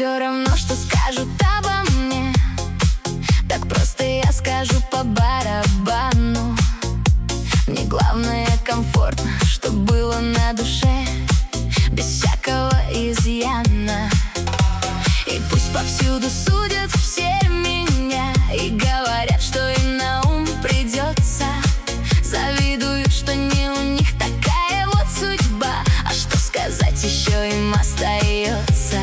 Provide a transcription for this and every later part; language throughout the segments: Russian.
все равно, что скажут обо мне. Так просто я скажу по барабану. Мне главное комфортно, чтоб было на душе, без всякого изъяна. И пусть повсюду судят все меня и говорят, что им на ум придется. Завидуют, что не у них такая вот судьба. А что сказать еще им остается?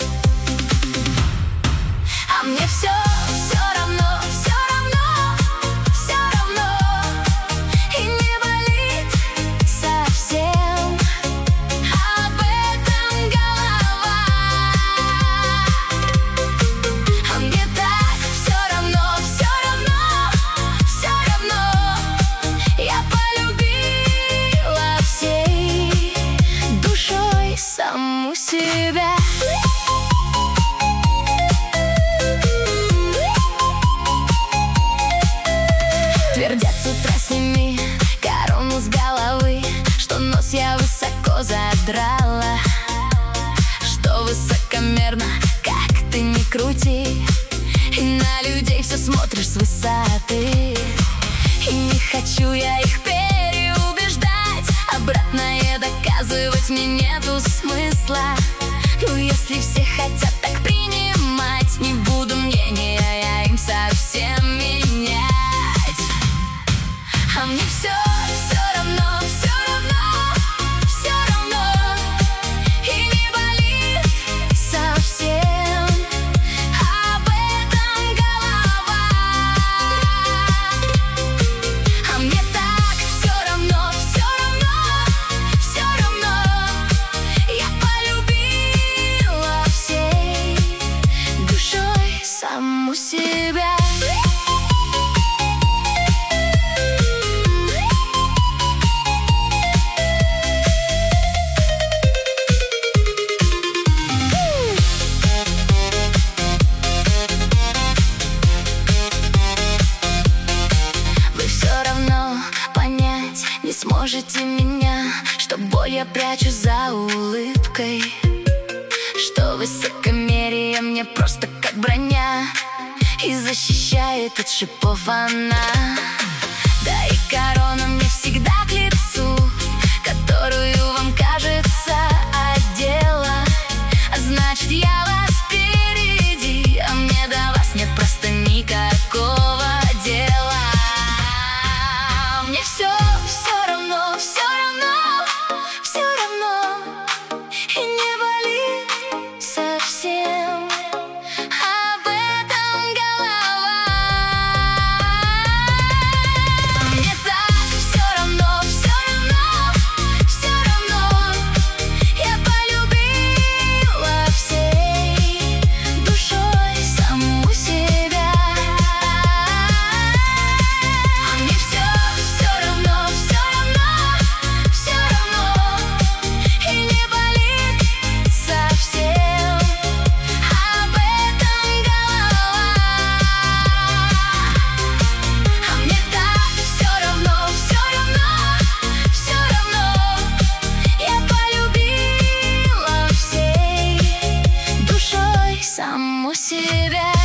А мне все равно, все равно, все равно. И не болит совсем об этом голова. А мне так все равно, все равно, все равно. Я полюбила всей душой саму себя. Твердят с утра: сними корону с головы, что нос я высоко задрала, что высокомерно, как ты ни крути, и на людей все смотришь с высоты. И не хочу я их переубеждать, обратное доказывать мне нету смысла. Ну если все хотят так принимать, не буду мнения я им совсем менять. А мне все равно, все равно, все равно. И не болит совсем об этом голова. А мне так все равно, все равно, все равно. Я полюбила всей душой саму себя. Не сможете меня, что боль я прячу за улыбкой, что высокомерие мне просто как броня и защищает от шипов она. Да и корона мне всегда к лицу, которую вам, кажется, одела. А значит, я вас впереди, а мне до вас нет просто никакого дела. Мне все равно, все равно, все равно. И не болит совсем об этом голова. Мне так все равно, все равно, все равно. Я полюбила всей душой саму себя. А мне все равно, все равно, все равно. И не болит совсем об этом голова. А мне так все равно, все равно, все равно. Я полюбила всей душой саму себя.